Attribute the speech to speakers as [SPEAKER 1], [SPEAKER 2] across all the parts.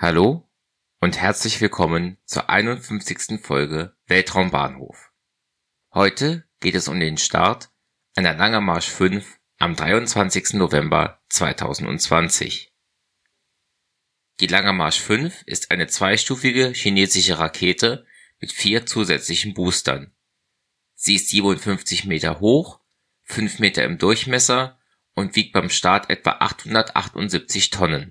[SPEAKER 1] Hallo und herzlich willkommen zur 51. Folge Weltraumbahnhof. Heute geht es um den Start einer Langer Marsch 5 am 23. November 2020. Die Langer Marsch 5 ist eine zweistufige chinesische Rakete mit 4 zusätzlichen Boostern. Sie ist 57 Meter hoch, 5 Meter im Durchmesser und wiegt beim Start etwa 878 Tonnen.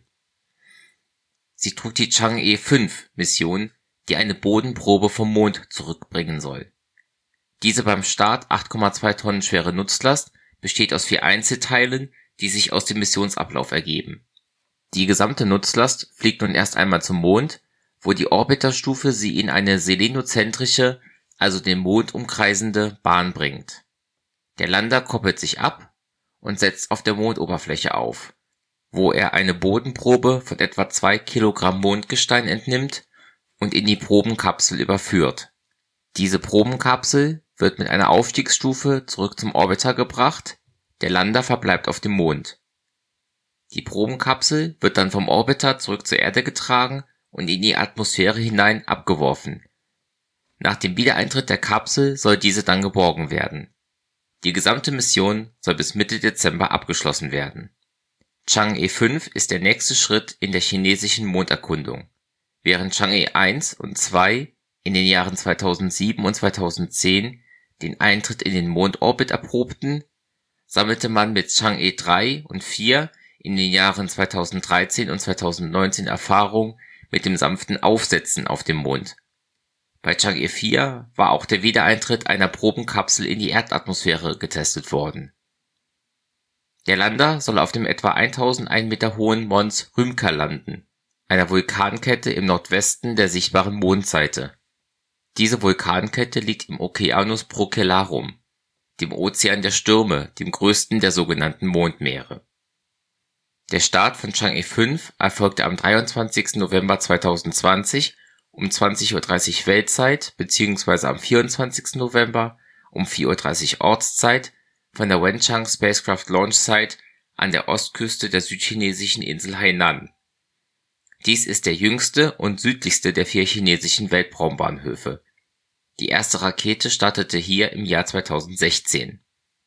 [SPEAKER 1] Sie trug die Chang'e 5 Mission, die eine Bodenprobe vom Mond zurückbringen soll. Diese beim Start 8,2 Tonnen schwere Nutzlast besteht aus 4 Einzelteilen, die sich aus dem Missionsablauf ergeben. Die gesamte Nutzlast fliegt nun erst einmal zum Mond, wo die Orbiterstufe sie in eine selenozentrische, also den Mond umkreisende, Bahn bringt. Der Lander koppelt sich ab und setzt auf der Mondoberfläche auf, wo er eine Bodenprobe von etwa 2 Kilogramm Mondgestein entnimmt und in die Probenkapsel überführt. Diese Probenkapsel wird mit einer Aufstiegsstufe zurück zum Orbiter gebracht, der Lander verbleibt auf dem Mond. Die Probenkapsel wird dann vom Orbiter zurück zur Erde getragen und in die Atmosphäre hinein abgeworfen. Nach dem Wiedereintritt der Kapsel soll diese dann geborgen werden. Die gesamte Mission soll bis Mitte Dezember abgeschlossen werden. Chang'e 5 ist der nächste Schritt in der chinesischen Monderkundung. Während Chang'e 1 und 2 in den Jahren 2007 und 2010 den Eintritt in den Mondorbit erprobten, sammelte man mit Chang'e 3 und 4 in den Jahren 2013 und 2019 Erfahrung mit dem sanften Aufsetzen auf dem Mond. Bei Chang'e 4 war auch der Wiedereintritt einer Probenkapsel in die Erdatmosphäre getestet worden. Der Lander soll auf dem etwa 1001 Meter hohen Mons Rümker landen, einer Vulkankette im Nordwesten der sichtbaren Mondseite. Diese Vulkankette liegt im Oceanus Procellarum, dem Ozean der Stürme, dem größten der sogenannten Mondmeere. Der Start von Chang'e 5 erfolgte am 23. November 2020 um 20:30 Uhr Weltzeit bzw. am 24. November um 4:30 Uhr Ortszeit von der Wenchang Spacecraft Launch Site an der Ostküste der südchinesischen Insel Hainan. Dies ist der jüngste und südlichste der 4 chinesischen Weltraumbahnhöfe. Die erste Rakete startete hier im Jahr 2016.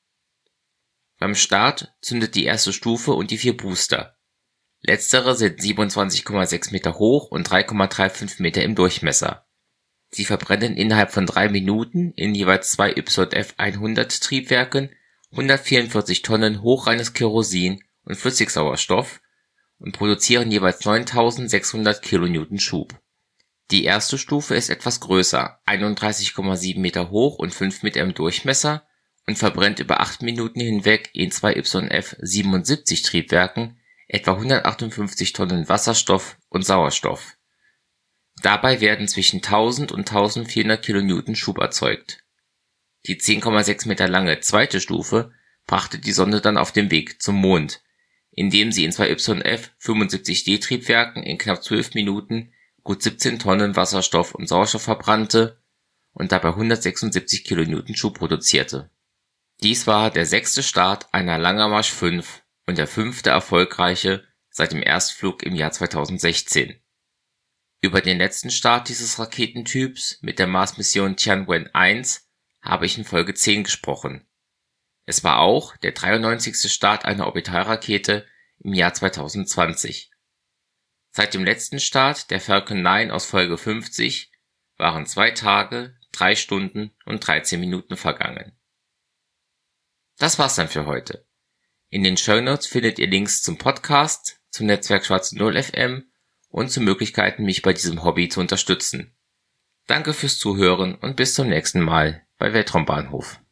[SPEAKER 1] Beim Start zündet die erste Stufe und die 4 Booster. Letztere sind 27,6 Meter hoch und 3,35 Meter im Durchmesser. Sie verbrennen innerhalb von 3 Minuten in jeweils 2 YF-100 Triebwerken 144 Tonnen hochreines Kerosin und Flüssigsauerstoff und produzieren jeweils 9600 kN Schub. Die erste Stufe ist etwas größer, 31,7 Meter hoch und 5 Meter im Durchmesser und verbrennt über 8 Minuten hinweg in 2 YF-77 Triebwerken etwa 158 Tonnen Wasserstoff und Sauerstoff. Dabei werden zwischen 1000 und 1400 kN Schub erzeugt. Die 10,6 Meter lange zweite Stufe brachte die Sonde dann auf den Weg zum Mond, indem sie in 2 YF-75D Triebwerken in knapp 12 Minuten gut 17 Tonnen Wasserstoff und Sauerstoff verbrannte und dabei 176 kN Schub produzierte. Dies war der 6. Start einer Langer Marsch 5 und der 5. erfolgreiche seit dem Erstflug im Jahr 2016. Über den letzten Start dieses Raketentyps mit der Mars-Mission Tianwen-1 habe ich in Folge 10 gesprochen. Es war auch der 93. Start einer Orbitalrakete im Jahr 2020. Seit dem letzten Start der Falcon 9 aus Folge 50 waren 2 Tage, 3 Stunden und 13 Minuten vergangen. Das war's dann für heute. In den Shownotes findet ihr Links zum Podcast, zum Netzwerk Schwarze Null FM und zu Möglichkeiten, mich bei diesem Hobby zu unterstützen. Danke fürs Zuhören und bis zum nächsten Mal bei Weltraumbahnhof.